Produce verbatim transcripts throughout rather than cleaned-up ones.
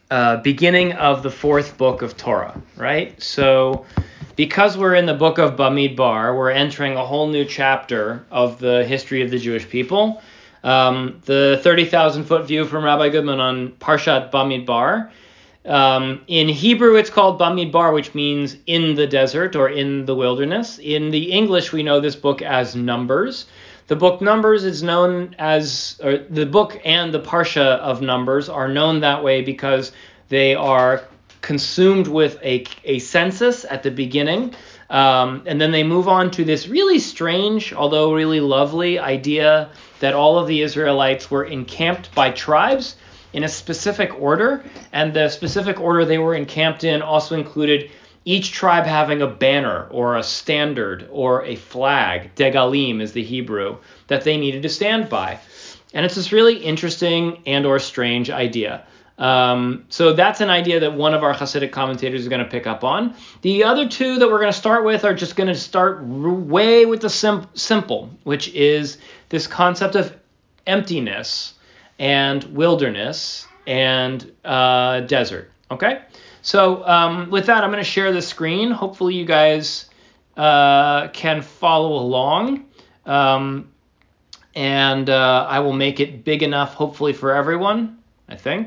uh, beginning of the fourth book of Torah, right? So because we're in the book of Bamidbar, we're entering a whole new chapter of the history of the Jewish people. Um, the thirty thousand foot view from Rabbi Goodman on Parshat Bamidbar. Um, in Hebrew, it's called Bamidbar, which means in the desert or in the wilderness. In the English, we know this book as Numbers. The book Numbers is known as, or the book and the Parsha of Numbers are known that way because they are consumed with a, a census at the beginning. Um, and then they move on to this really strange, although really lovely idea that all of the Israelites were encamped by tribes in a specific order, and the specific order they were encamped in also included each tribe having a banner or a standard or a flag, degalim is the Hebrew, that they needed to stand by. And it's this really interesting and or strange idea. Um, so that's an idea that one of our Hasidic commentators is going to pick up on. The other two that we're going to start with are just going to start way with the sim- simple, which is this concept of emptiness and wilderness and uh, desert. Okay? So um, with that, I'm going to share the screen. Hopefully you guys uh, can follow along. Um, and uh, I will make it big enough, hopefully, for everyone, I think.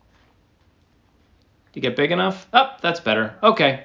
Did you get big enough? Oh, that's better. Okay.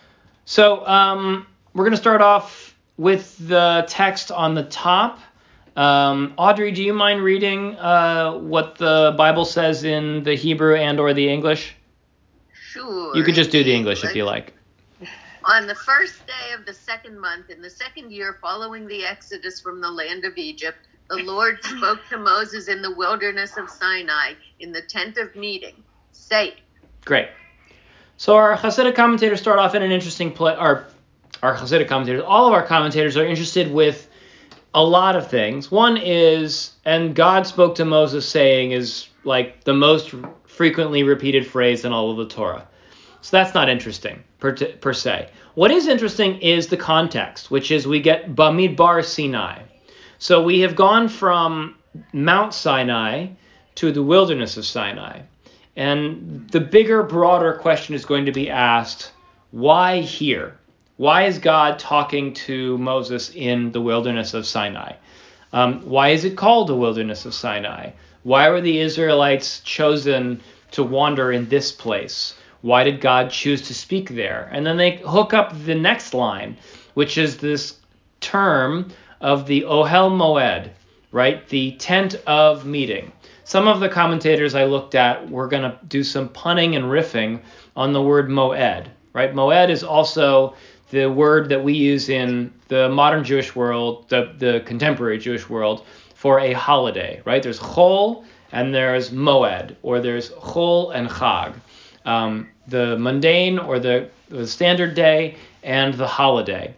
So um, we're going to start off with the text on the top. Um, Audrey, do you mind reading uh, what the Bible says in the Hebrew and or the English? Sure. You could just do the English if you like. On the first day of the second month, in the second year following the exodus from the land of Egypt, the Lord spoke to Moses in the wilderness of Sinai, in the tent of meeting, saying. Great. So our Hasidic commentators start off in an interesting place. Our, our Hasidic commentators, all of our commentators are interested with a lot of things. One is, and God spoke to Moses saying, is like the most frequently repeated phrase in all of the Torah. So that's not interesting per, per se. What is interesting is the context, which is we get Bamidbar Sinai. So we have gone from Mount Sinai to the wilderness of Sinai. And the bigger, broader question is going to be asked, why here? Why is God talking to Moses in the wilderness of Sinai? Um, why is it called the wilderness of Sinai? Why were the Israelites chosen to wander in this place? Why did God choose to speak there? And then they hook up the next line, which is this term of the Ohel Moed, right? The tent of meeting. Some of the commentators I looked at were going to do some punning and riffing on the word Moed, right? Moed is also the word that we use in the modern Jewish world, the, the contemporary Jewish world, for a holiday, right? There's Chol and there's Moed, or there's Chol and Chag. Um, the mundane or the, the standard day and the holiday.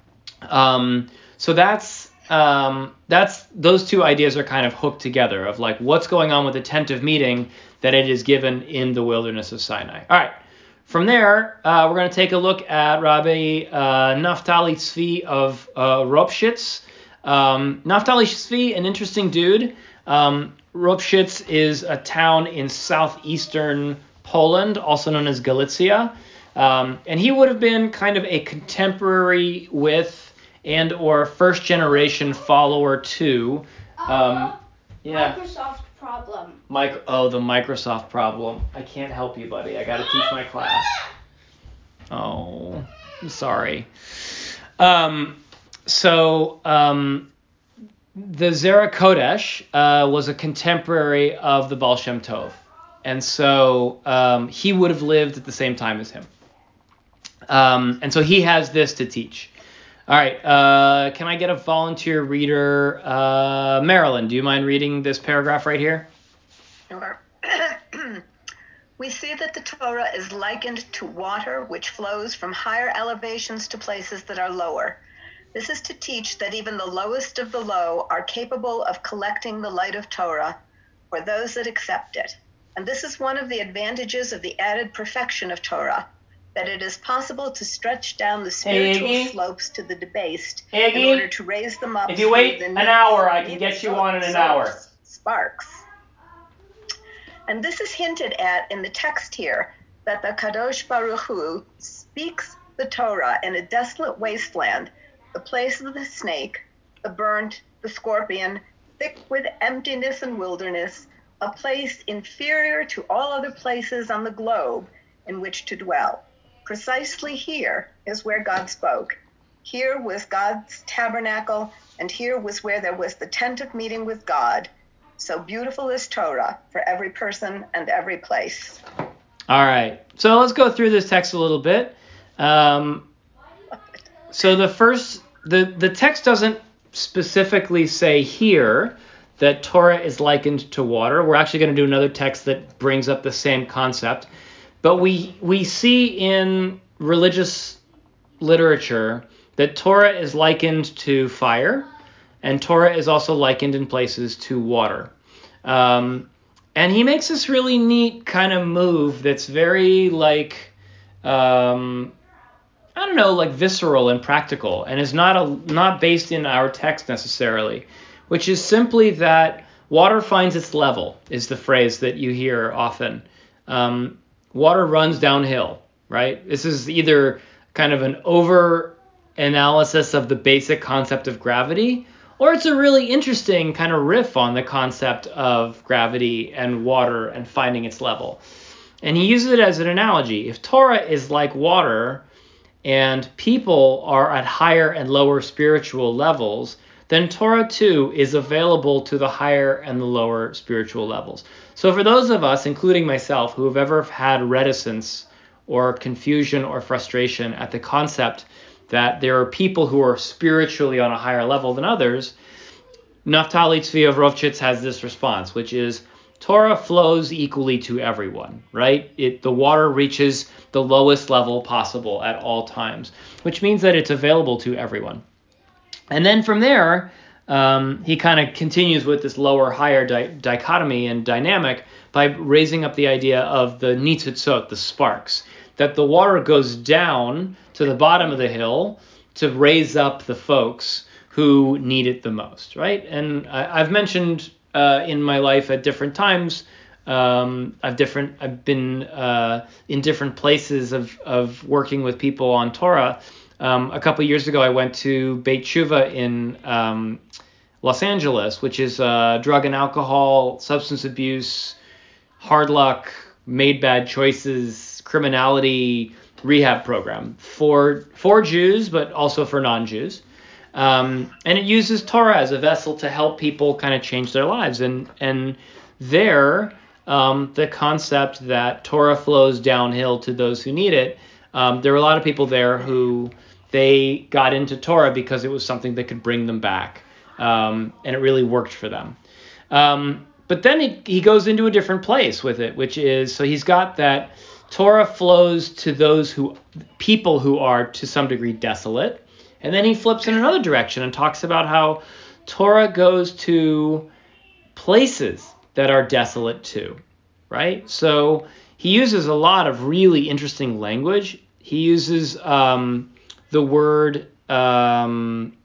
Um, so that's um, that's those two ideas are kind of hooked together of like what's going on with the tent of meeting that it is given in the wilderness of Sinai. All right. From there, uh, we're going to take a look at Rabbi uh, Naftali Tzvi of uh, Ropshitz. Um, Naftali Tzvi, an interesting dude. Um, Ropshitz is a town in southeastern Poland, also known as Galicia. Um, and he would have been kind of a contemporary with and or first generation follower to um, yeah. Microsoft problem. Mike, oh, the Microsoft problem. I can't help you, buddy. I got to teach my class. Oh, I'm sorry. Um, so um, the Zera Kodesh uh, was a contemporary of the Baal Shem Tov. And so um, he would have lived at the same time as him. Um, and so he has this to teach. All right. Uh, can I get a volunteer reader? Uh, Marilyn, do you mind reading this paragraph right here? Sure. We see that the Torah is likened to water which flows from higher elevations to places that are lower. This is to teach that even the lowest of the low are capable of collecting the light of Torah for those that accept it. And this is one of the advantages of the added perfection of Torah, that it is possible to stretch down the spiritual hey, slopes to the debased hey, in order to raise them up. If you wait an hour, I can get you on in an hour. Sparks. And this is hinted at in the text here, that the Kadosh Baruch Hu speaks the Torah in a desolate wasteland, the place of the snake, the burnt, the scorpion, thick with emptiness and wilderness, a place inferior to all other places on the globe in which to dwell. Precisely here is where God spoke. Here was God's tabernacle, and here was where there was the tent of meeting with God. So beautiful is Torah for every person and every place. All right. So let's go through this text a little bit. Um, so the first, the, the text doesn't specifically say here that Torah is likened to water. We're actually going to do another text that brings up the same concept. But we we see in religious literature that Torah is likened to fire, and Torah is also likened in places to water. Um, and he makes this really neat kind of move that's very like, um, I don't know, like visceral and practical, and is not a not based in our text necessarily, which is simply that water finds its level, is the phrase that you hear often. Um, water runs downhill, right? This is either kind of an over analysis of the basic concept of gravity, or it's a really interesting kind of riff on the concept of gravity and water and finding its level. And he uses it as an analogy. If Torah is like water and people are at higher and lower spiritual levels, then Torah too is available to the higher and the lower spiritual levels. So for those of us, including myself, who have ever had reticence or confusion or frustration at the concept that there are people who are spiritually on a higher level than others, Naftali Tzvi of Rovchitz has this response, which is Torah flows equally to everyone, right? It, the water reaches the lowest level possible at all times, which means that it's available to everyone. And then from there, um, he kind of continues with this lower-higher di- dichotomy and dynamic by raising up the idea of the nitzitzot, the sparks, that the water goes down to the bottom of the hill to raise up the folks who need it the most, right? And I, I've mentioned uh, in my life at different times, um, I've different, I've been uh, in different places of of working with people on Torah. Um, a couple years ago, I went to Beit Tshuva in um, Los Angeles, which is a drug and alcohol, substance abuse, hard luck, made bad choices, criminality rehab program for for Jews, but also for non-Jews. Um, and it uses Torah as a vessel to help people kind of change their lives. And and there, um, the concept that Torah flows downhill to those who need it, um, there were a lot of people there who they got into Torah because it was something that could bring them back. Um, and it really worked for them. Um, but then he, he goes into a different place with it, which is, so he's got that Torah flows to those who, people who are to some degree desolate. And then he flips in another direction and talks about how Torah goes to places that are desolate too, right? So he uses a lot of really interesting language. He uses um, the word, um,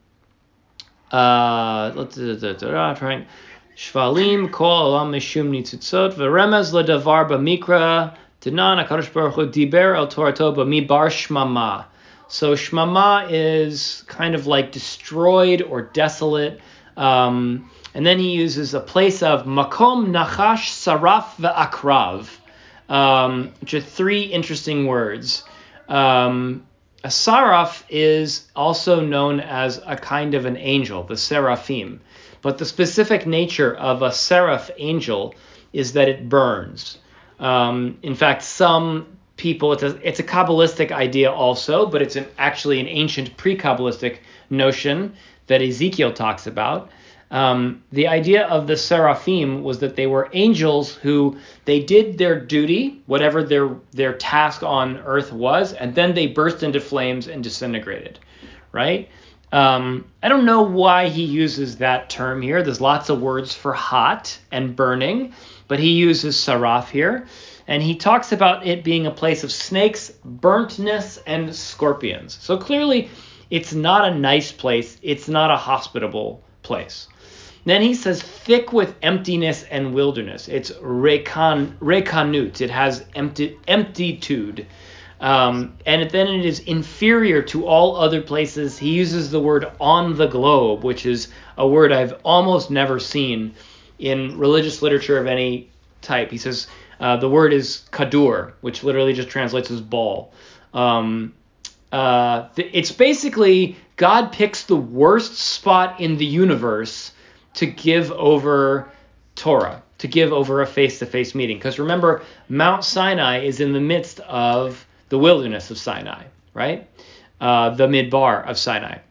uh, let's trying, Shvalim kol olam mishum nitzitzot v'remez ledavar b'mikra Tanan HaKadosh Baruch Hu diber el Torato b'mibar shmama. So shmama is kind of like destroyed or desolate. Um, and then he uses a place of makom nachash saraf ve'akrav, um, which are three interesting words. Um, a saraf is also known as a kind of an angel, the seraphim. But the specific nature of a seraph angel is that it burns. Um, in fact, some people, it's a, it's a Kabbalistic idea also, but it's an, actually an ancient pre-Kabbalistic notion that Ezekiel talks about. Um, the idea of the seraphim was that they were angels who they did their duty, whatever their their task on earth was, and then they burst into flames and disintegrated, right? Um, I don't know why he uses that term here. There's lots of words for hot and burning, but he uses saraf here. And he talks about it being a place of snakes, burntness, and scorpions. So clearly, it's not a nice place. It's not a hospitable place. Then he says thick with emptiness and wilderness. It's rekan, rekanut. It has empty, emptitude. Um, and then it is inferior to all other places. He uses the word on the globe, which is a word I've almost never seen in religious literature of any type. He says uh, the word is kadur, which literally just translates as ball. Um, uh, it's basically God picks the worst spot in the universe to give over Torah, to give over a face-to-face meeting. Because remember, Mount Sinai is in the midst of the wilderness of Sinai, right? Uh, the Midbar of Sinai.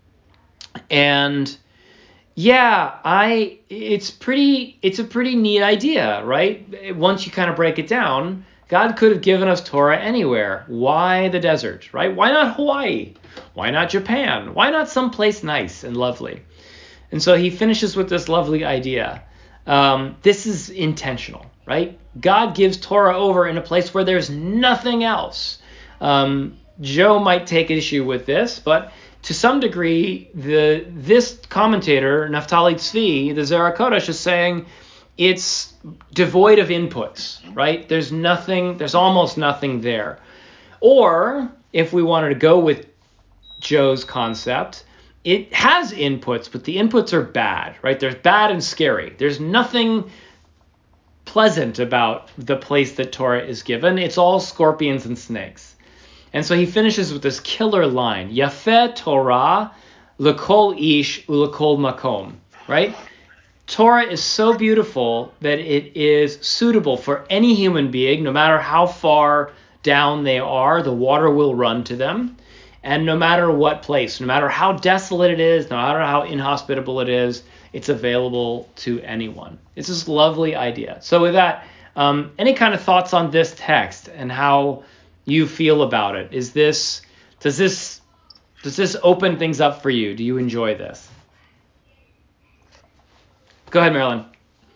And yeah, I it's pretty it's a pretty neat idea, right? Once you kind of break it down, God could have given us Torah anywhere. Why the desert, right? Why not Hawaii? Why not Japan? Why not someplace nice and lovely? And so he finishes with this lovely idea. Um, this is intentional, right? God gives Torah over in a place where there's nothing else. Um, Joe might take issue with this, but to some degree, the this commentator, Naftali Tzvi, the Zohar Kodesh, is saying it's devoid of inputs, right? There's nothing, there's almost nothing there. Or, if we wanted to go with Joe's concept, it has inputs, but the inputs are bad, right? They're bad and scary. There's nothing pleasant about the place that Torah is given. It's all scorpions and snakes. And so he finishes with this killer line, Yafeh Torah l'kol ish u'l'kol makom, right? Torah is so beautiful that it is suitable for any human being, no matter how far down they are, the water will run to them. And no matter what place, no matter how desolate it is, no matter how inhospitable it is, it's available to anyone. It's this lovely idea. So with that, um, any kind of thoughts on this text and how you feel about it? Is this, does this, does this open things up for you? Do you enjoy this? Go ahead, Marilyn.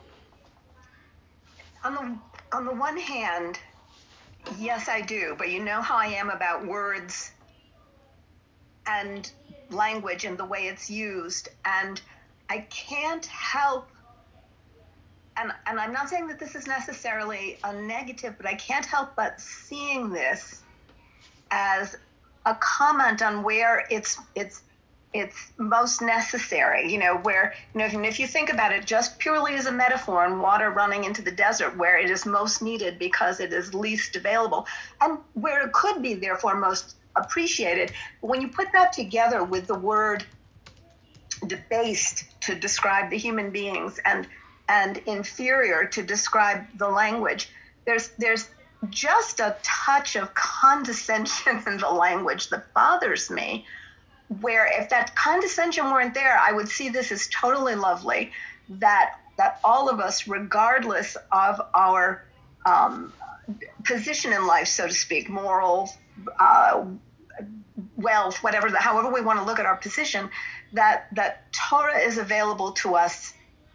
On the, on the one hand, yes, I do. But you know how I am about words and language and the way it's used. And I can't help, and, and I'm not saying that this is necessarily a negative, but I can't help but seeing this as a comment on where it's it's it's most necessary, you know, where, you know, if, if you think about it just purely as a metaphor and water running into the desert where it is most needed because it is least available, and where it could be therefore most appreciated. When you put that together with the word debased to describe the human beings and and inferior to describe the language, there's there's just a touch of condescension in the language that bothers me, where if that condescension weren't there, I would see this as totally lovely, that that all of us, regardless of our um, position in life, so to speak, moral, uh, wealth, whatever, the, however we want to look at our position, that that Torah is available to us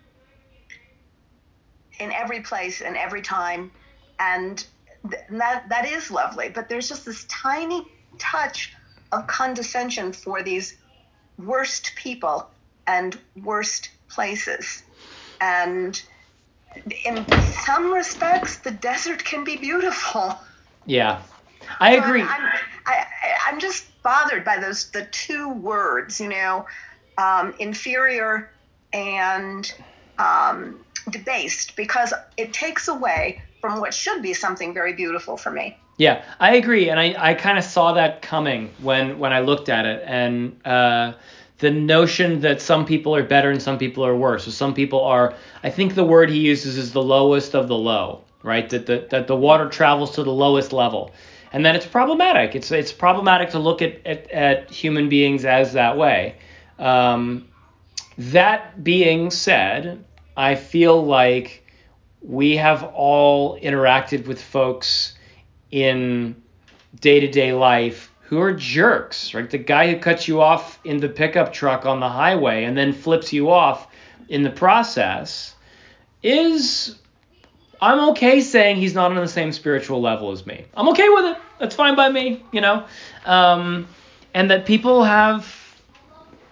in every place and every time, and th- that that is lovely. But there's just this tiny touch of condescension for these worst people and worst places. And in some respects, the desert can be beautiful. Yeah, I agree. So I'm, I'm, I, I'm just bothered by those, the two words, you know, um, inferior and um, debased, because it takes away from what should be something very beautiful for me. Yeah, I agree, and I, I kind of saw that coming when, when I looked at it, and uh, the notion that some people are better and some people are worse. So some people are, I think the word he uses is the lowest of the low, right? That the, that the water travels to the lowest level, and that it's problematic. It's it's problematic to look at, at, at human beings as that way. Um, that being said, I feel like we have all interacted with folks in day-to-day life who are jerks, right? The guy who cuts you off in the pickup truck on the highway and then flips you off in the process is, I'm okay saying he's not on the same spiritual level as me. I'm okay with it. That's fine by me, you know? Um, and that people have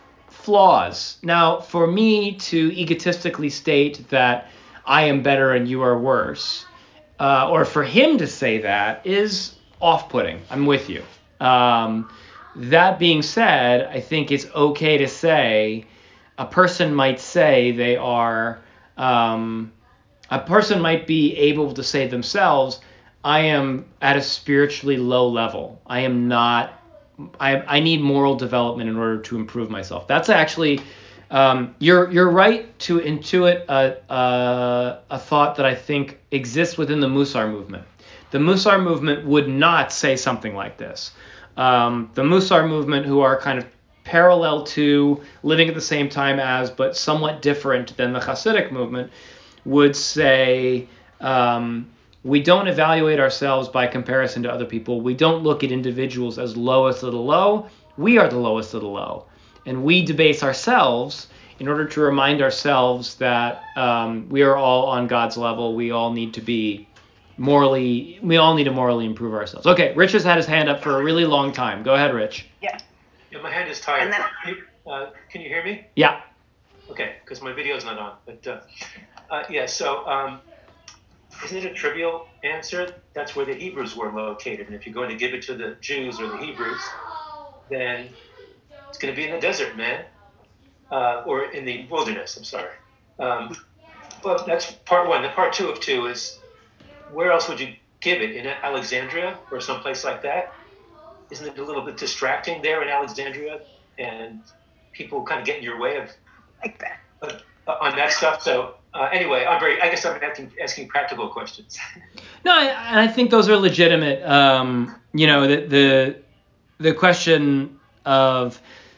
flaws. Now, for me to egotistically state that I am better and you are worse, uh, or for him to say that, is off-putting. I'm with you. Um, that being said, I think it's okay to say a person might say they are, um, a person might be able to say themselves, I am at a spiritually low level. I am not, I, I need moral development in order to improve myself. That's actually, um, you're you're right to intuit a, a, a thought that I think exists within the Musar movement. The Musar movement would not say something like this. Um, the Musar movement, who are kind of parallel to, living at the same time as, but somewhat different than the Hasidic movement, would say, um, we don't evaluate ourselves by comparison to other people. We don't look at individuals as lowest of the low. We are the lowest of the low. And we debase ourselves in order to remind ourselves that um, we are all on God's level. We all need to be morally, we all need to morally improve ourselves. Okay, Rich has had his hand up for a really long time. Go ahead, Rich. Yeah. Yeah, my hand is tired. And then- Can you, uh, can you hear me? Yeah. Okay, because my video's not on. But uh, uh, yeah, so um, isn't it a trivial answer? That's where the Hebrews were located. And if you're going to give it to the Jews or the Hebrews, then it's going to be in the desert, man. Uh, or in the wilderness, I'm sorry. Um, well, that's part one. The part two of two is, where else would you give it? In Alexandria or someplace like that? Isn't it a little bit distracting there in Alexandria? And people kind of get in your way of Like that. uh, on that stuff. So uh, anyway, I'm very. I guess I'm asking, asking practical questions. No, I, I think those are legitimate. Um, you know, the, the the question of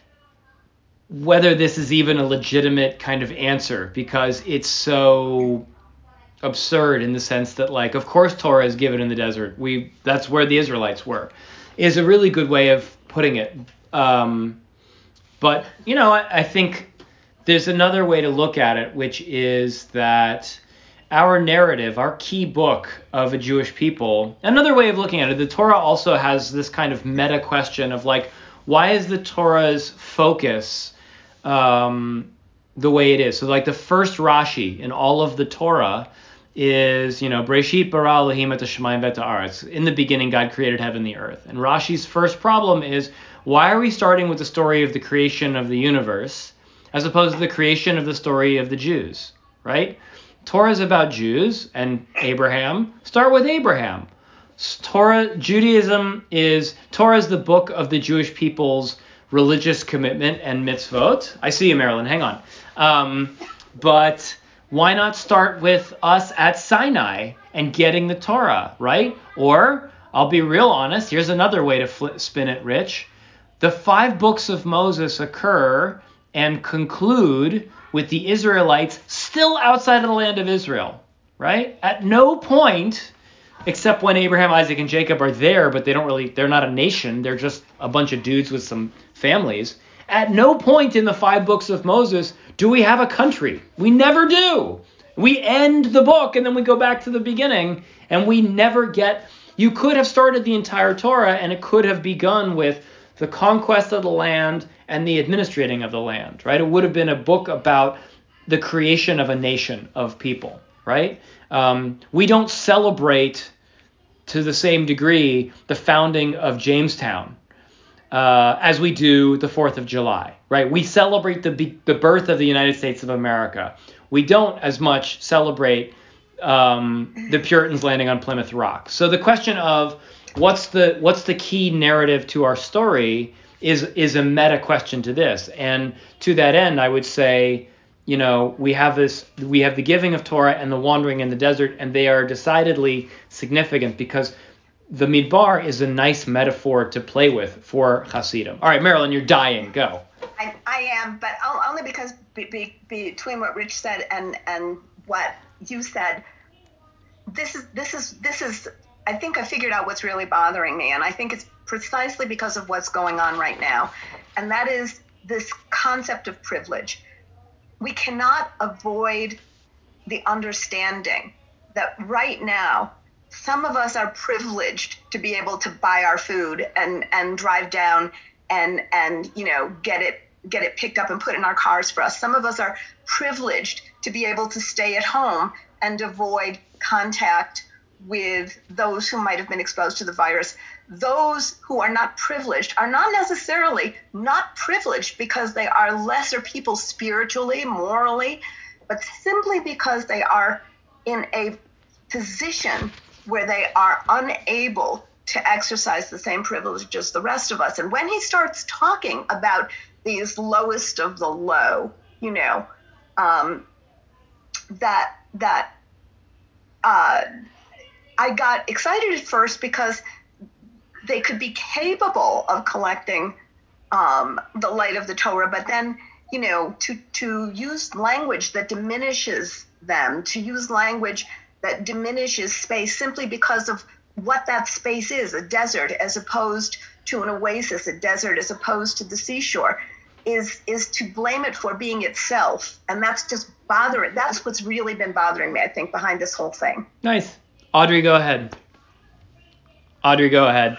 whether this is even a legitimate kind of answer, because it's so absurd in the sense that, like, of course Torah is given in the desert. We that's where the Israelites were, is a really good way of putting it. Um, but you know, I, I think there's another way to look at it, which is that our narrative, our key book of a Jewish people, another way of looking at it, the Torah also has this kind of meta question of, like, why is the Torah's focus um, the way it is? So, like, the first Rashi in all of the Torah is, you know, Breshit bara Elohim et hashamayim v'et haaretz. In the beginning, God created heaven and the earth. And Rashi's first problem is, why are we starting with the story of the creation of the universe as opposed to the creation of the story of the Jews, right? Torah is about Jews and Abraham. Start with Abraham. Torah, Judaism is, Torah is the book of the Jewish people's religious commitment and mitzvot. I see you, Marilyn. Hang on. Um, but why not start with us at Sinai and getting the Torah, right? Or, I'll be real honest, here's another way to flip, spin it, Rich. The five books of Moses occur and conclude with the Israelites still outside of the land of Israel, right? At no point, except when Abraham, Isaac, and Jacob are there, but they don't really, they're not a nation, they're just a bunch of dudes with some families. At no point in the five books of Moses do we have a country. We never do. We end the book and then we go back to the beginning, and we never get, you could have started the entire Torah and it could have begun with the conquest of the land and the administrating of the land, right? It would have been a book about the creation of a nation of people, right? Um, we don't celebrate to the same degree the founding of Jamestown uh, as we do the fourth of July, right? We celebrate the be- the birth of the United States of America. We don't as much celebrate um, the Puritans landing on Plymouth Rock. So the question of what's the what's the key narrative to our story is is a meta question to this. And to that end, I would say, you know, we have this, we have the giving of Torah and the wandering in the desert, and they are decidedly significant because the Midbar is a nice metaphor to play with for Hasidim. All right, Marilyn, you're dying. Go. I, I am, but only because be, be, between what Rich said and, and what you said, this is this is this is. I think I figured out what's really bothering me, and I think it's precisely because of what's going on right now, and that is this concept of privilege. We cannot avoid the understanding that right now, some of us are privileged to be able to buy our food and, and drive down and, and, you know, get it get it picked up and put in our cars for us. Some of us are privileged to be able to stay at home and avoid contact with those who might have been exposed to the virus. Those who are not privileged are not necessarily not privileged because they are lesser people spiritually, morally, but simply because they are in a position where they are unable to exercise the same privilege as the rest of us. And when he starts talking about these lowest of the low, you know, um, that that uh, I got excited at first because they could be capable of collecting um, the light of the Torah, but then, you know, to to use language that diminishes them, to use language that diminishes space simply because of what that space is, a desert as opposed to an oasis, a desert as opposed to the seashore, is is to blame it for being itself. And that's just bothering. That's what's really been bothering me, I think, behind this whole thing. Nice. Audrey, go ahead. Audrey, go ahead.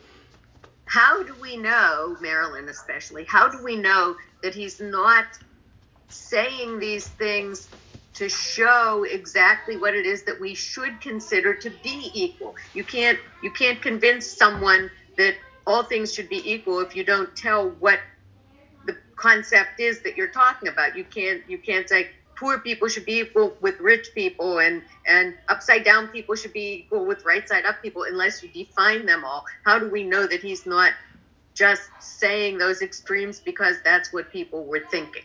How do we know, Marilyn especially, how do we know that he's not saying these things to show exactly what it is that we should consider to be equal? You can't you can't convince someone that all things should be equal if you don't tell what the concept is that you're talking about. You can't you can't say poor people should be equal with rich people, and and upside down people should be equal with right side up people, unless you define them all. How do we know that he's not just saying those extremes because that's what people were thinking?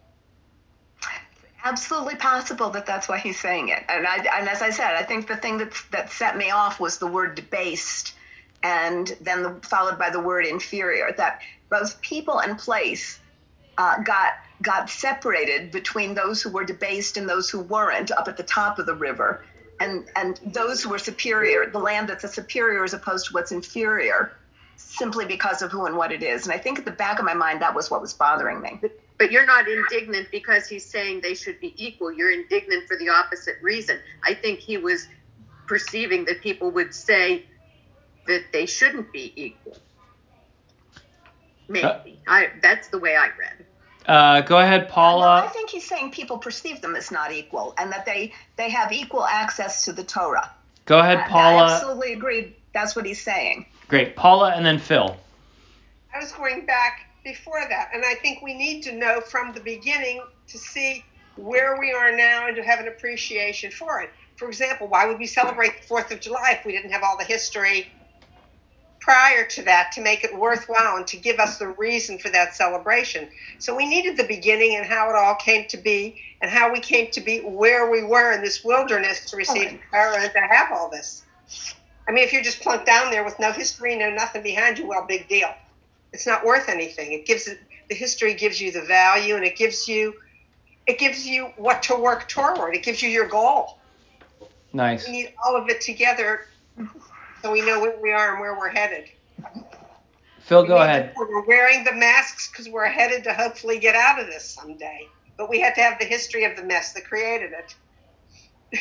Absolutely possible that that's why he's saying it. And I, and as I said, I think the thing that that set me off was the word debased, and then the, followed by the word inferior. That both people and place uh, got got separated between those who were debased and those who weren't up at the top of the river, and and those who were superior, the land that's a superior as opposed to what's inferior, simply because of who and what it is. And I think at the back of my mind, that was what was bothering me. But, but you're not indignant because he's saying they should be equal. You're indignant for the opposite reason. I think he was perceiving that people would say that they shouldn't be equal. Maybe. Uh, I, that's the way I read it. Uh, go ahead, Paula. No, I think he's saying people perceive them as not equal, and that they, they have equal access to the Torah. Go ahead, I, Paula. I absolutely agree. That's what he's saying. Great. Paula and then Phil. I was going back before that, and I think we need to know from the beginning to see where we are now and to have an appreciation for it. For example, why would we celebrate the fourth of July if we didn't have all the history prior to that to make it worthwhile and to give us the reason for that celebration? So we needed the beginning and how it all came to be and how we came to be where we were in this wilderness to receive Torah and to have all this. I mean, if you're just plunked down there with no history, no nothing behind you, well, big deal. It's not worth anything. It gives it, the history gives you the value, and it gives you it gives you what to work toward. It gives you your goal. Nice. We need all of it together so we know where we are and where we're headed. Phil, go ahead. To, we're wearing the masks because we're headed to hopefully get out of this someday. But we had to have the history of the mess that created it.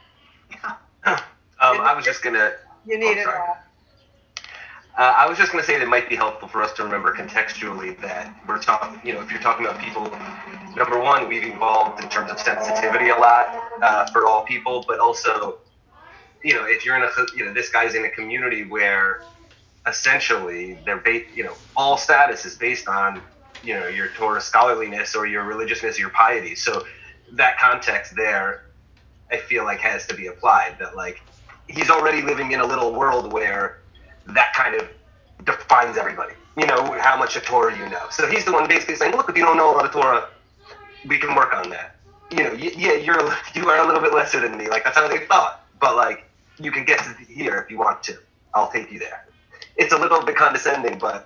um, I was just gonna. You need oh, it all. Uh, I was just going to say that it might be helpful for us to remember contextually that we're talking, you know, if you're talking about people, number one, we've evolved in terms of sensitivity a lot uh, for all people, but also, you know, if you're in a, you know, this guy's in a community where essentially they're, ba- you know, all status is based on, you know, your Torah scholarliness or your religiousness or your piety. So that context there, I feel like has to be applied, that like he's already living in a little world where that kind of defines everybody. You know, how much of Torah you know. So he's the one basically saying, look, if you don't know a lot of Torah, we can work on that. You know, y- yeah, you're a, you are a little bit lesser than me. Like, that's how they thought. But, like, you can get to here if you want to. I'll take you there. It's a little bit condescending, but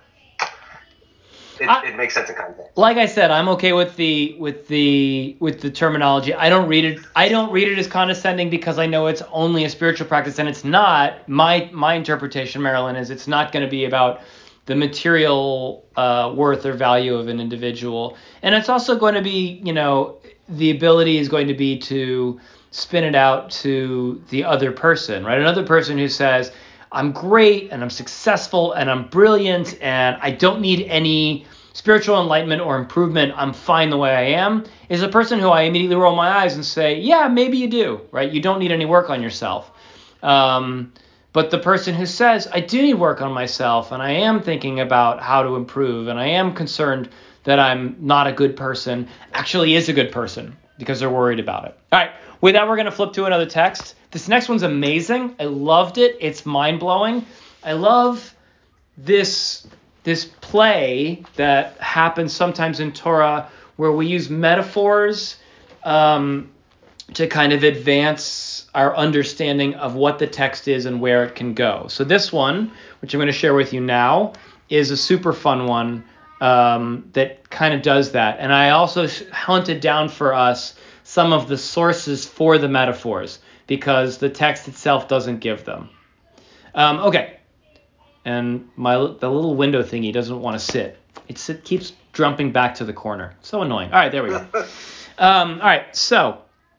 it, I, it makes sense in context. Like I said, I'm okay with the with the with the terminology. I don't read it. I don't read it as condescending because I know it's only a spiritual practice, and it's not. My my interpretation, Marilyn, is it's not going to be about the material uh, worth or value of an individual, and it's also going to be, you know, the ability is going to be to spin it out to the other person, right? Another person who says, I'm great and I'm successful and I'm brilliant and I don't need any spiritual enlightenment or improvement, I'm fine the way I am, is a person who I immediately roll my eyes and say, yeah, maybe you do, right? You don't need any work on yourself. Um, but the person who says, I do need work on myself, and I am thinking about how to improve, and I am concerned that I'm not a good person, actually is a good person because they're worried about it. All right, with that, we're going to flip to another text. This next one's amazing. I loved it. It's mind-blowing. I love this, this play that happens sometimes in Torah where we use metaphors um, to kind of advance our understanding of what the text is and where it can go. So this one, which I'm going to share with you now, is a super fun one um, that kind of does that. And I also hunted down for us some of the sources for the metaphors because the text itself doesn't give them. Um, okay. And my the little window thingy doesn't want to sit. It's, it keeps jumping back to the corner. So annoying. All right, there we go. um, all right, so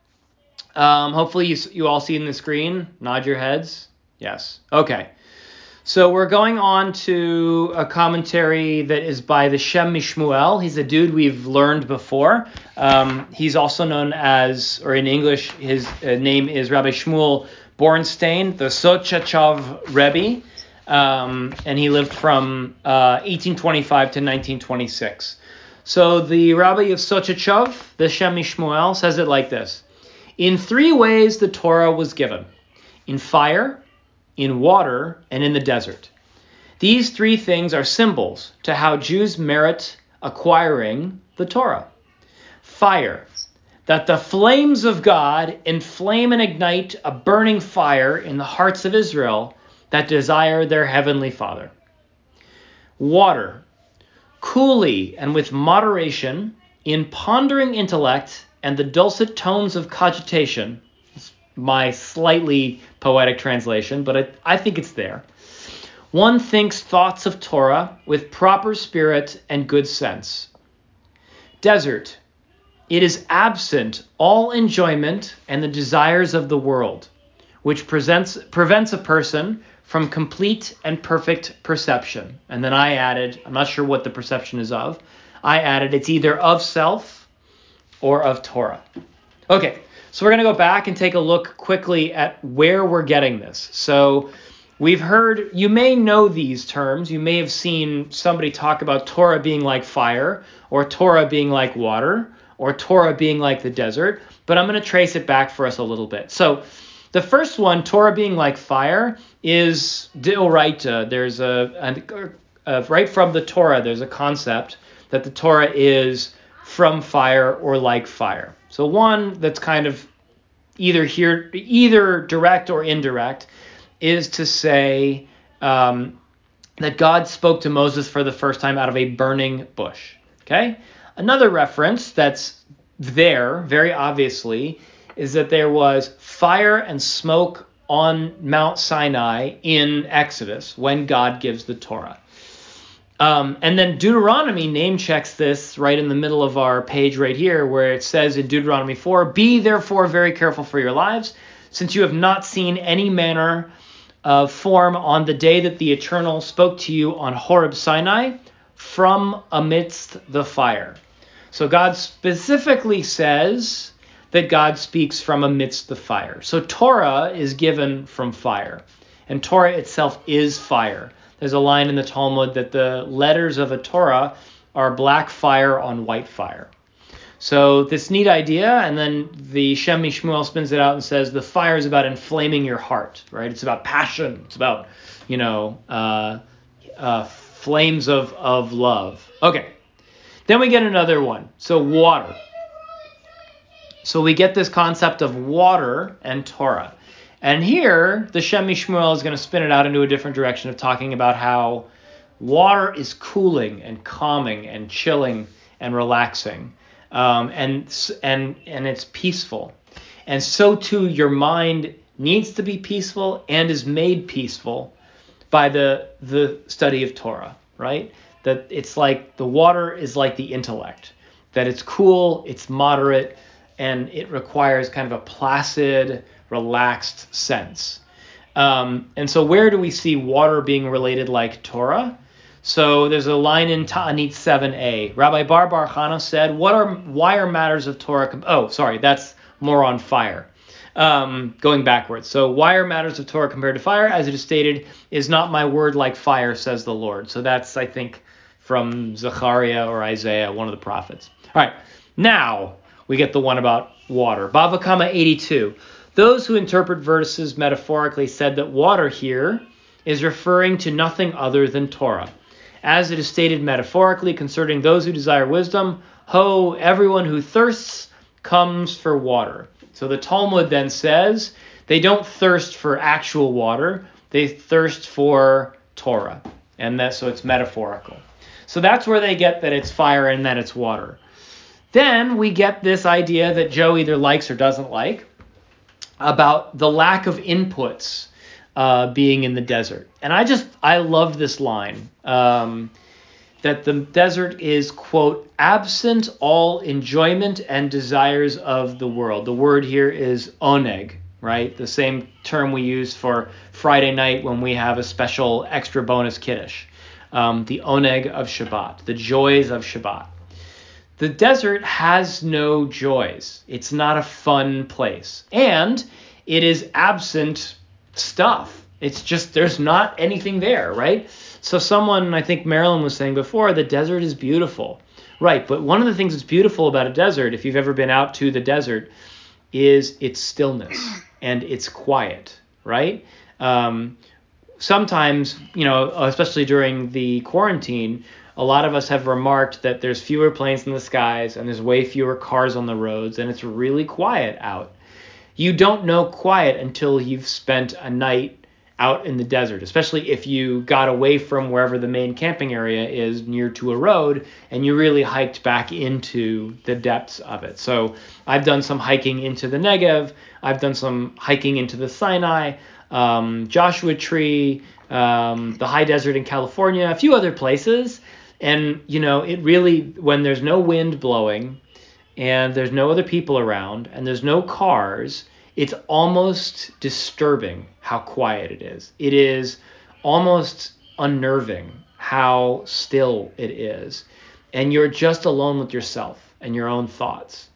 um, hopefully you, you all see in the screen. Nod your heads. Yes. Okay. So we're going on to a commentary that is by the Shem Mishmuel. He's a dude we've learned before. Um, he's also known as, or in English, his uh, name is Rabbi Shmuel Bornstein, the Sochachav Rebbe. Um, and he lived from uh, eighteen twenty-five to nineteen twenty-six. So the Rabbi of Sochachav, the Shem Mishmuel, says it like this. In three ways the Torah was given. In fire, in water, and in the desert. These three things are symbols to how Jews merit acquiring the Torah. Fire, that the flames of God inflame and ignite a burning fire in the hearts of Israel that desire their heavenly Father. Water, coolly and with moderation, in pondering intellect and the dulcet tones of cogitation, my slightly poetic translation, but I, I think it's there. One thinks thoughts of Torah with proper spirit and good sense. Desert. It is absent all enjoyment and the desires of the world, which presents, prevents a person from complete and perfect perception. And then I added, I'm not sure what the perception is of, I added it's either of self or of Torah. Okay. So we're going to go back and take a look quickly at where we're getting this. So we've heard, you may know these terms. You may have seen somebody talk about Torah being like fire, or Torah being like water, or Torah being like the desert. But I'm going to trace it back for us a little bit. So the first one, Torah being like fire, is deoraita. There's a, a, a right from the Torah, there's a concept that the Torah is from fire or like fire. So one that's kind of either here, either direct or indirect, is to say um, that God spoke to Moses for the first time out of a burning bush. Okay. Another reference that's there, very obviously, is that there was fire and smoke on Mount Sinai in Exodus when God gives the Torah. Um, and then Deuteronomy name checks this right in the middle of our page right here, where it says in Deuteronomy four, be therefore very careful for your lives, since you have not seen any manner of form on the day that the Eternal spoke to you on Horeb Sinai from amidst the fire. So God specifically says that God speaks from amidst the fire. So Torah is given from fire, and Torah itself is fire. There's a line in the Talmud that the letters of a Torah are black fire on white fire. So this neat idea, and then the Shem Mishmuel spins it out and says the fire is about inflaming your heart, right? It's about passion. It's about, you know, uh, uh, flames of, of love. Okay. Then we get another one. So water. So we get this concept of water and Torah. And here, the Shem Mishmuel is going to spin it out into a different direction of talking about how water is cooling and calming and chilling and relaxing. Um, and and and it's peaceful. And so too, your mind needs to be peaceful and is made peaceful by the the study of Torah, right? That it's like the water is like the intellect, that it's cool, it's moderate, and it requires kind of a placid, relaxed sense. Um, and so where do we see water being related like Torah? So there's a line in Ta'anit seven a. Rabbi Bar Bar Chana said, "What are why are matters of Torah?" Com- oh, sorry, that's more on fire. Um, going backwards. So why are matters of Torah compared to fire? As it is stated, is not my word like fire, says the Lord. So that's, I think, from Zechariah or Isaiah, one of the prophets. All right, now we get the one about water. Bava Kama eighty-two. Those who interpret verses metaphorically said that water here is referring to nothing other than Torah. As it is stated metaphorically concerning those who desire wisdom, ho, everyone who thirsts comes for water. So the Talmud then says they don't thirst for actual water, they thirst for Torah. And that so it's metaphorical. So that's where they get that it's fire and that it's water. Then we get this idea that Joe either likes or doesn't like about the lack of inputs uh, being in the desert. And I just, I love this line, um, that the desert is, quote, absent all enjoyment and desires of the world. The word here is oneg, right? The same term we use for Friday night when we have a special extra bonus kiddush. Um, the oneg of Shabbat, the joys of Shabbat. The desert has no joys. It's not a fun place. And it is absent stuff. It's just, there's not anything there, right? So someone, I think Marilyn was saying before, the desert is beautiful. Right, but one of the things that's beautiful about a desert, if you've ever been out to the desert, is its stillness and its quiet, right? Um, sometimes, you know, especially during the quarantine, a lot of us have remarked that there's fewer planes in the skies and there's way fewer cars on the roads and it's really quiet out. You don't know quiet until you've spent a night out in the desert, especially if you got away from wherever the main camping area is near to a road and you really hiked back into the depths of it. So I've done some hiking into the Negev. I've done some hiking into the Sinai, um, Joshua Tree, um, the high desert in California, a few other places. And, you know, it really, when there's no wind blowing and there's no other people around and there's no cars, it's almost disturbing how quiet it is. It is almost unnerving how still it is. And you're just alone with yourself and your own thoughts.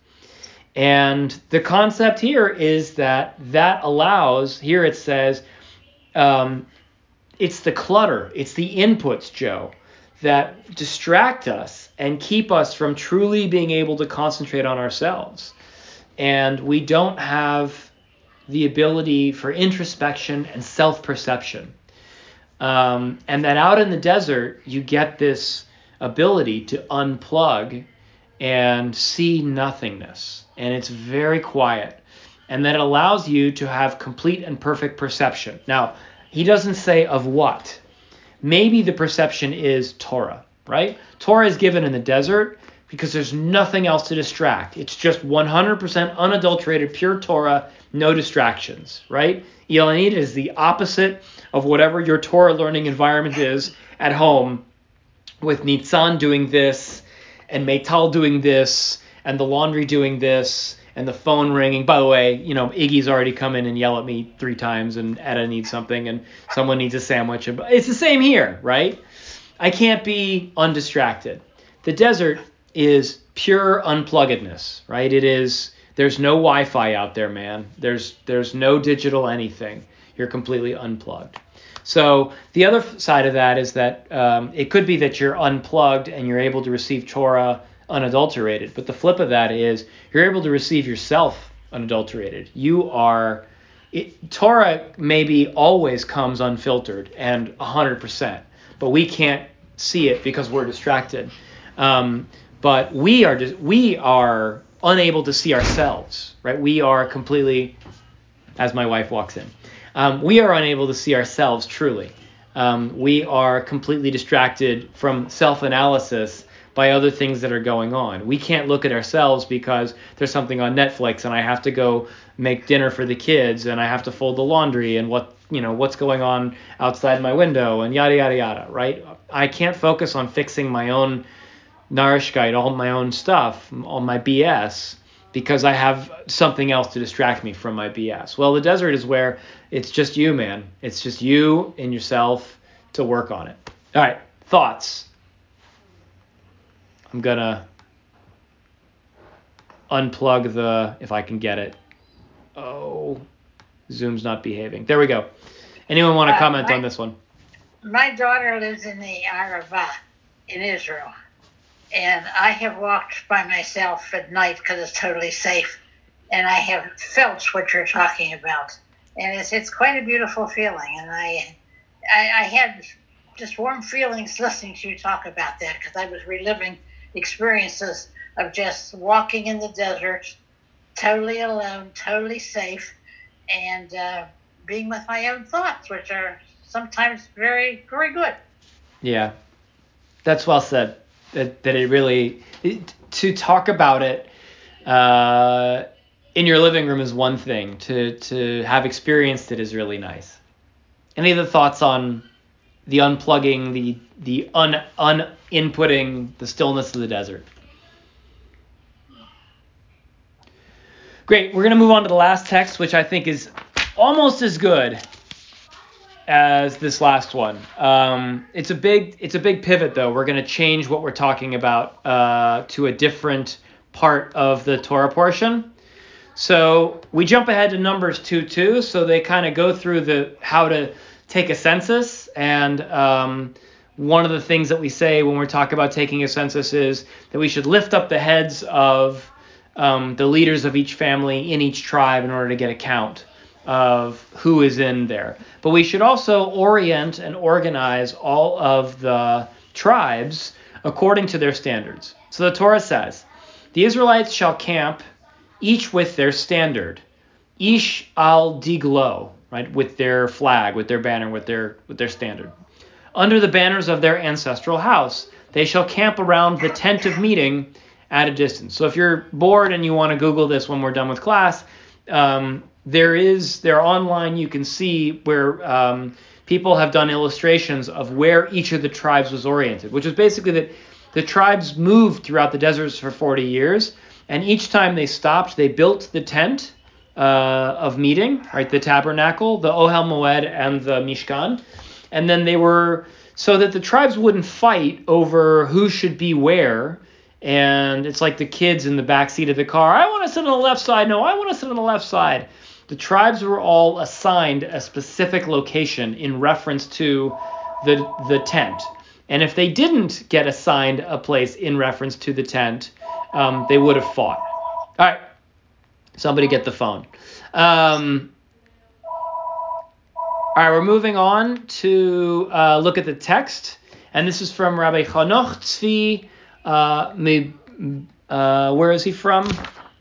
And the concept here is that that allows, here it says, um, it's the clutter, it's the inputs, Joe, that distract us and keep us from truly being able to concentrate on ourselves. And we don't have the ability for introspection and self-perception. Um, and that out in the desert, you get this ability to unplug and see nothingness. And it's very quiet. And that allows you to have complete and perfect perception. Now, he doesn't say of what. Maybe the perception is Torah, right? Torah is given in the desert because there's nothing else to distract. It's just one hundred percent unadulterated, pure Torah, no distractions, right? Ilanit is the opposite of whatever your Torah learning environment is at home, with Nitzan doing this, and Meital doing this, and the laundry doing this, and the phone ringing. By the way, you know, Iggy's already come in and yell at me three times, and Etta needs something, and someone needs a sandwich. And it's the same here, right? I can't be undistracted. The desert is pure unpluggedness, right? It is, there's no Wi-Fi out there, man. There's there's no digital anything. You're completely unplugged. So the other side of that is that um, it could be that you're unplugged and you're able to receive Torah unadulterated. But the flip of that is you're able to receive yourself unadulterated. You are, it, Torah maybe always comes unfiltered and one hundred percent, but we can't see it because we're distracted. Um, but we are we are unable to see ourselves, right? We are completely, as my wife walks in, um, we are unable to see ourselves truly. Um, we are completely distracted from self-analysis by other things that are going on. We can't look at ourselves because there's something on Netflix and I have to go make dinner for the kids and I have to fold the laundry and what, you know, what's going on outside my window and yada, yada, yada, right? I can't focus on fixing my own Narishkeit, all my own stuff, all my B S, because I have something else to distract me from my B S. Well, the desert is where it's just you, man. It's just you and yourself to work on it. All right. Thoughts? I'm going to unplug the, if I can get it. Oh, Zoom's not behaving. There we go. Anyone want to Uh, comment my, on this one? My daughter lives in the Arava in Israel, and I have walked by myself at night because it's totally safe, and I have felt what you're talking about, and it's it's quite a beautiful feeling, and I I, I had just warm feelings listening to you talk about that because I was reliving experiences of just walking in the desert, totally alone, totally safe, and uh, being with my own thoughts, which are sometimes very, very good. Yeah, that's well said. That that it really it, to talk about it uh, in your living room is one thing. To to have experienced it is really nice. Any other thoughts on the unplugging, the the un un inputting the stillness of the desert? Great. We're going to move on to the last text, which I think is almost as good as this last one. Um, it's a big it's a big pivot, though. We're going to change what we're talking about uh, to a different part of the Torah portion. So we jump ahead to Numbers two two. So they kind of go through the how to take a census. And um, one of the things that we say when we're talking about taking a census is that we should lift up the heads of um, the leaders of each family in each tribe in order to get a count of who is in there. But we should also orient and organize all of the tribes according to their standards. So the Torah says, the Israelites shall camp each with their standard, ish al diglo, right, with their flag, with their banner, with their with their standard. Under the banners of their ancestral house, they shall camp around the tent of meeting at a distance. So if you're bored and you want to Google this when we're done with class, um, there is, there online you can see where um, people have done illustrations of where each of the tribes was oriented, which is basically that the tribes moved throughout the deserts for forty years, and each time they stopped, they built the tent uh, of meeting, right, the tabernacle, the Ohel Moed, and the Mishkan, and then they were, so that the tribes wouldn't fight over who should be where. And it's like the kids in the back seat of the car. I want to sit on the left side. No, I want to sit on the left side. The tribes were all assigned a specific location in reference to the the tent. And if they didn't get assigned a place in reference to the tent, um, they would have fought. All right. Somebody get the phone. Um, all right, we're moving on to uh, look at the text. And this is from Rabbi Chanoch Tzvi. Uh, may, uh, where is he from?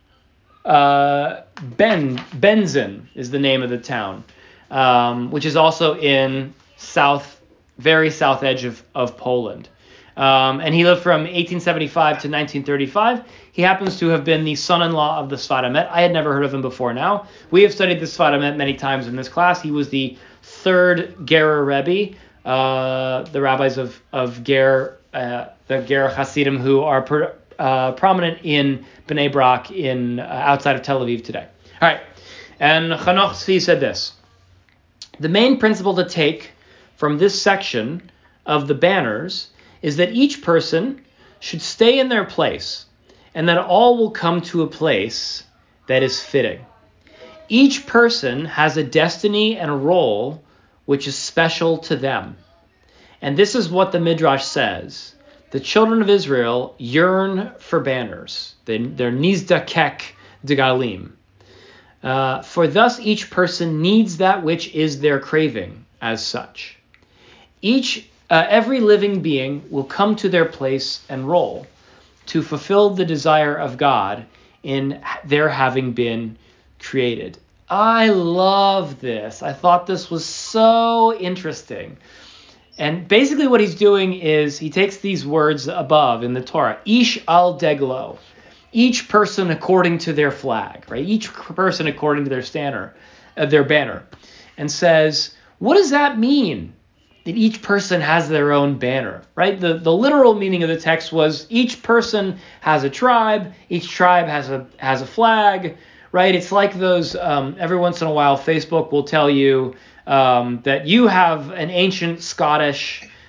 Uh, Ben Benzin is the name of the town, um, which is also in south, very south edge of, of Poland. Um, and he lived from eighteen seventy-five to nineteen thirty-five. He happens to have been the son-in-law of the Sfat Emet. I had never heard of him before now. We have studied the Sfat Emet many times in this class. He was the third Gerer Rebbe, uh, the rabbis of, of Ger, uh, the Ger Hasidim who are per, uh, prominent in Bnei Brak in uh, outside of Tel Aviv today. All right, and Chanoch Tzvi said this: the main principle to take from this section of the banners is that each person should stay in their place, and that all will come to a place that is fitting. Each person has a destiny and a role which is special to them. And this is what the Midrash says. The children of Israel yearn for banners. They, they're nizdakek degalim. Uh, for thus each person needs that which is their craving as such. Each, uh, every living being will come to their place and role to fulfill the desire of God in their having been created. I love this. I thought this was so interesting. And basically what he's doing is he takes these words above in the Torah, ish al deglo, each person according to their flag, right? Each person according to their standard, uh, their banner, and says, what does that mean? That each person has their own banner, right? The the literal meaning of the text was each person has a tribe, each tribe has a has a flag, right? It's like those, um, every once in a while, Facebook will tell you um, that you have an ancient Scottish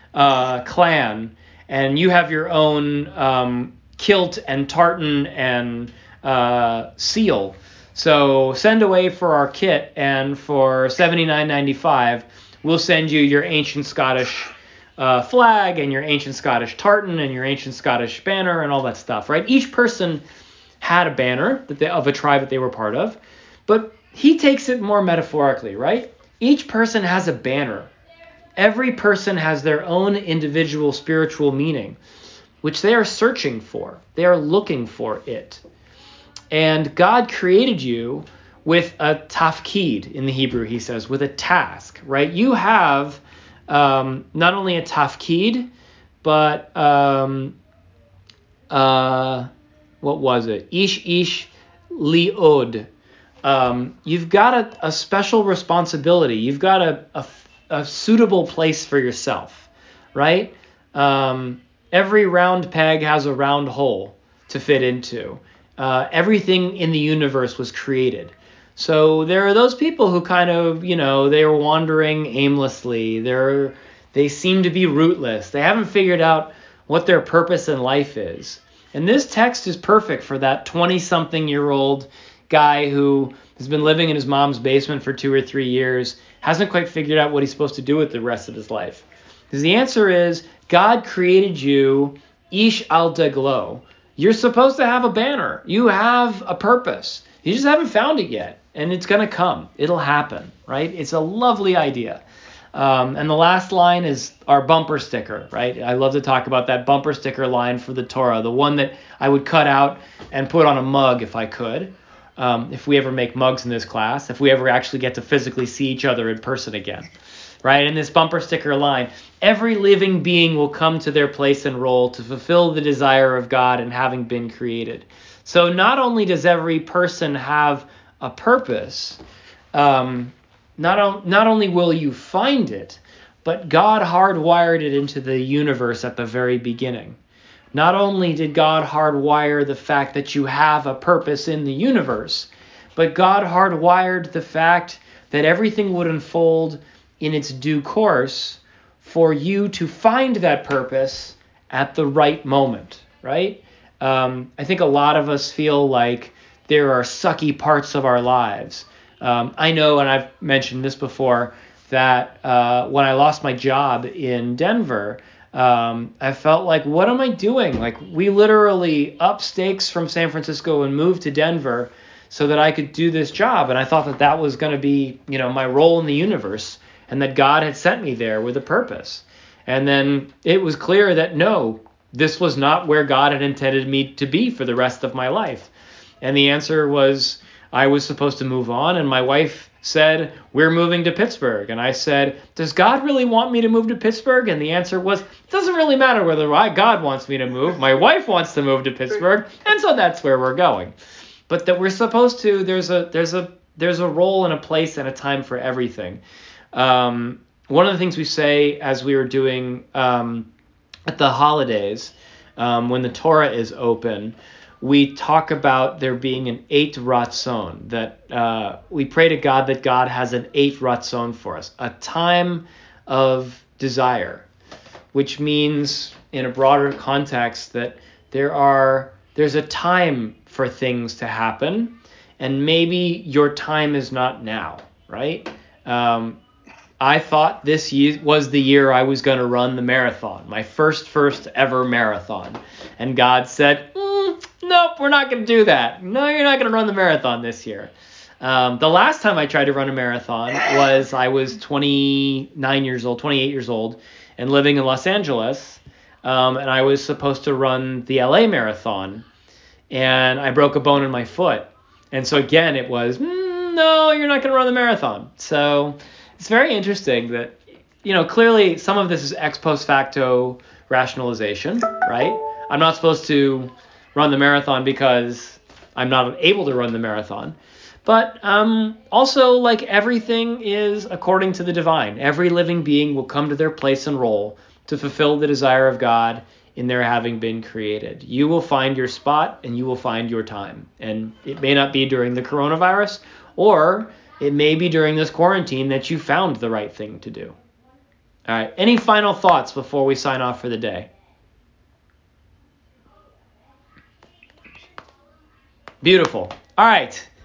uh, clan, and you have your own um, kilt and tartan and uh, seal. So send away for our kit, and for seventy-nine ninety-five, we'll send you your ancient Scottish uh, flag and your ancient Scottish tartan and your ancient Scottish banner and all that stuff, right? Each person had a banner that they, of a tribe that they were part of, but he takes it more metaphorically, right? Each person has a banner. Every person has their own individual spiritual meaning, which they are searching for. They are looking for it. And God created you with a tafkid in the Hebrew, he says, with a task, right? You have um, not only a tafkid, but um, uh, what was it? Ish ish liod. Um, you've got a, a special responsibility. You've got a, a, a suitable place for yourself, right? Um, every round peg has a round hole to fit into. Uh, everything in the universe was created. So there are those people who kind of, you know, they are wandering aimlessly. They're, they seem to be rootless. They haven't figured out what their purpose in life is. And this text is perfect for that twenty-something-year-old guy who has been living in his mom's basement for two or three years, hasn't quite figured out what he's supposed to do with the rest of his life. Because the answer is, God created you ish al deglo. You're supposed to have a banner. You have a purpose. You just haven't found it yet. And it's going to come. It'll happen, right? It's a lovely idea. Um, and the last line is our bumper sticker, right? I love to talk about that bumper sticker line for the Torah, the one that I would cut out and put on a mug if I could, um, if we ever make mugs in this class, if we ever actually get to physically see each other in person again. Right, in this bumper sticker line, every living being will come to their place and role to fulfill the desire of God and having been created. So not only does every person have a purpose, um, not, on, not only will you find it, but God hardwired it into the universe at the very beginning. Not only did God hardwire the fact that you have a purpose in the universe, but God hardwired the fact that everything would unfold in its due course for you to find that purpose at the right moment, right? Um, I think a lot of us feel like there are sucky parts of our lives. Um, I know, and I've mentioned this before, that uh, when I lost my job in Denver, um, I felt like, what am I doing? Like, we literally up stakes from San Francisco and moved to Denver so that I could do this job. And I thought that that was going to be, you know, my role in the universe, and that God had sent me there with a purpose. And then it was clear that no, this was not where God had intended me to be for the rest of my life. And the answer was I was supposed to move on, and my wife said, we're moving to Pittsburgh. And I said, does God really want me to move to Pittsburgh? And the answer was, it doesn't really matter whether God wants me to move. My wife wants to move to Pittsburgh, and so that's where we're going. But that we're supposed to, there's a there's a there's a role and a place and a time for everything. Um, one of the things we say as we were doing um, at the holidays, um, when the Torah is open, we talk about there being an eight ratzon, that uh, we pray to God that God has an eight ratzon for us, a time of desire, which means in a broader context that there are there's a time for things to happen, and maybe your time is not now, right? Um, I thought this year was the year I was going to run the marathon, my first, first ever marathon. And God said, mm, nope, we're not going to do that. No, you're not going to run the marathon this year. Um, the last time I tried to run a marathon was I was twenty-nine years old, twenty-eight years old, and living in Los Angeles. Um, and I was supposed to run the L A marathon, and I broke a bone in my foot. And so again, it was, mm, no, you're not going to run the marathon. So it's very interesting that, you know, clearly some of this is ex post facto rationalization, right? I'm not supposed to run the marathon because I'm not able to run the marathon. But um, also, like, everything is according to the divine. Every living being will come to their place and role to fulfill the desire of God in their having been created. You will find your spot and you will find your time. And it may not be during the coronavirus, or it may be during this quarantine that you found the right thing to do. All right. Any final thoughts before we sign off for the day? Beautiful. All right.